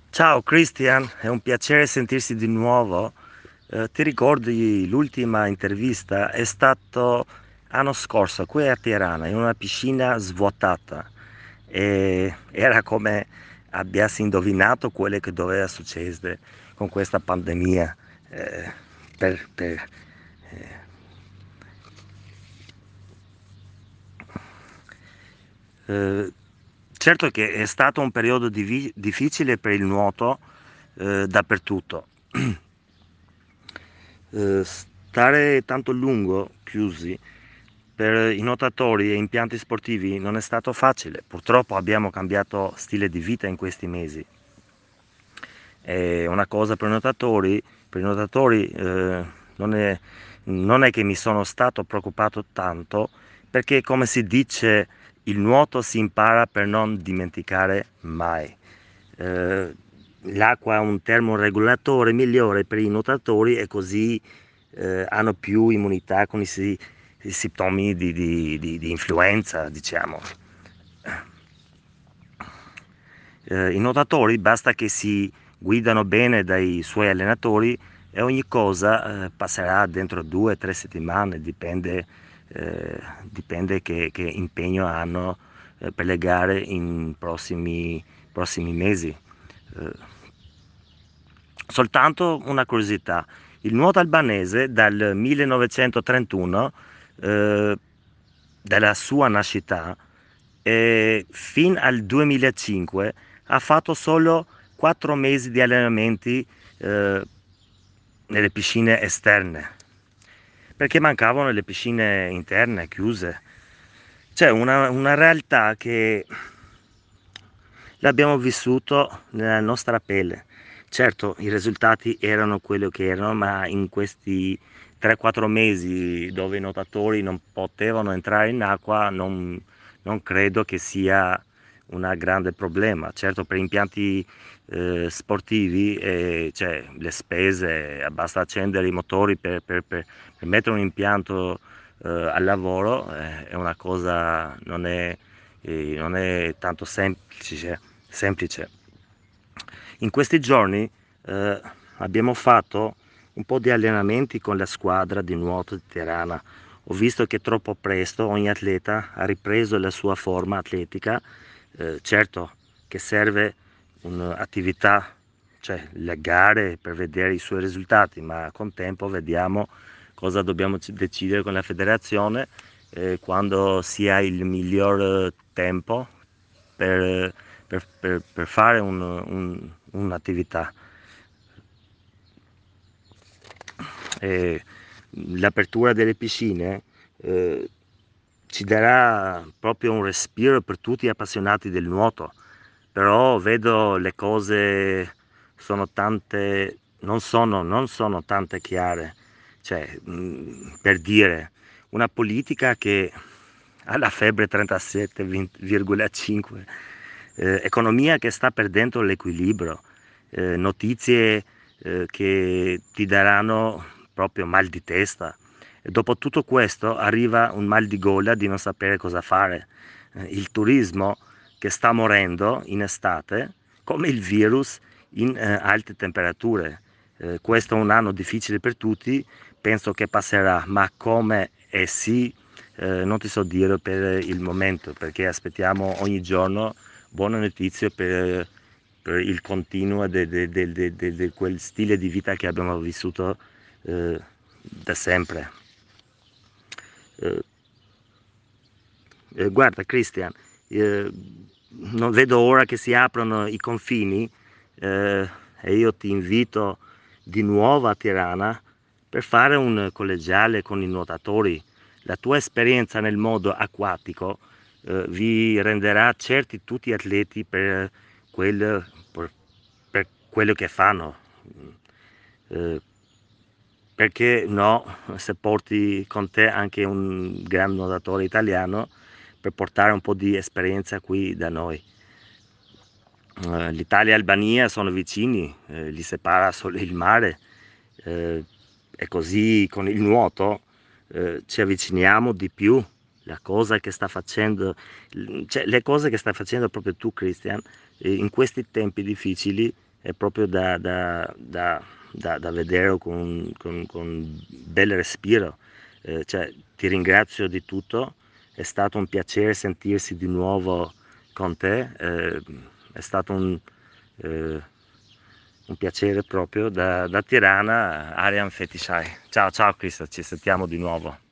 Ciao Christian, è un piacere sentirsi di nuovo. Ti ricordi l'ultima intervista? È stato l'anno scorso qui a Tirana, in una piscina svuotata e era come abbiassi indovinato quello che doveva succedere con questa pandemia. Eh, per- per- eh, certo che è stato un periodo difficile per il nuoto dappertutto. Stare tanto a lungo chiusi per i nuotatori e impianti sportivi non è stato facile. Purtroppo abbiamo cambiato stile di vita in questi mesi. È una cosa per i nuotatori non è, non è che mi sono stato preoccupato tanto, perché come si dice, il nuoto si impara per non dimenticare mai. Eh, L'acqua è un termoregolatore migliore per i nuotatori e così hanno più immunità con i sintomi di influenza, diciamo. I nuotatori basta che si guidano bene dai suoi allenatori e ogni cosa passerà dentro 2 o 3 settimane, dipende che impegno hanno per le gare in prossimi mesi. Eh, Soltanto una curiosità, il nuoto albanese dal 1931, eh, dalla sua nascita, fino al 2005 ha fatto solo 4 mesi di allenamenti eh, nelle piscine esterne, perché mancavano le piscine interne chiuse. C'è una realtà che l'abbiamo vissuto nella nostra pelle. Certo, i risultati erano quello che erano, ma in questi 3-4 mesi dove i nuotatori non potevano entrare in acqua, non credo che sia un grande problema. Certo, per impianti sportivi, cioè, le spese, basta accendere i motori per mettere un impianto al lavoro, è una cosa, non è tanto semplice. In questi giorni eh, abbiamo fatto un po' di allenamenti con la squadra di nuoto di Tirana. Ho visto che troppo presto ogni atleta ha ripreso la sua forma atletica. Certo che serve un'attività, cioè le gare per vedere i suoi risultati, ma con tempo vediamo cosa dobbiamo decidere con la federazione quando sia il miglior tempo per, per fare un'attività. E l'apertura delle piscine eh, ci darà proprio un respiro per tutti gli appassionati del nuoto, però vedo le cose sono tante, non sono tante chiare, cioè, per dire, una politica che ha la febbre 37,5, economia che sta perdendo l'equilibrio, notizie che ti daranno proprio mal di testa. E dopo tutto questo arriva un mal di gola di non sapere cosa fare. Il turismo che sta morendo in estate, come il virus in alte temperature. Questo è un anno difficile per tutti, penso che passerà, ma come e sì, non ti so dire per il momento, perché aspettiamo ogni giorno buone notizie per il continuo di quel stile di vita che abbiamo vissuto da sempre. Eh, Guarda Christian, eh, non vedo ora che si aprono i confini e io ti invito di nuovo a Tirana per fare un collegiale con i nuotatori. La tua esperienza nel mondo acquatico vi renderà certi tutti atleti per quello che fanno. Eh, Perché no, se porti con te anche un gran nuotatore italiano per portare un po' di esperienza qui da noi. L'Italia e l'Albania sono vicini, li separa solo il mare, eh, e così con il nuoto ci avviciniamo di più. La cosa che sta facendo, cioè, le cose che sta facendo proprio tu, Christian, in questi tempi difficili è proprio da vedere con bel respiro. Cioè, ti ringrazio di tutto, è stato un piacere sentirsi di nuovo con te, è stato un piacere proprio da Tirana, Arian Fetisai. Ciao ciao Cristo, ci sentiamo di nuovo.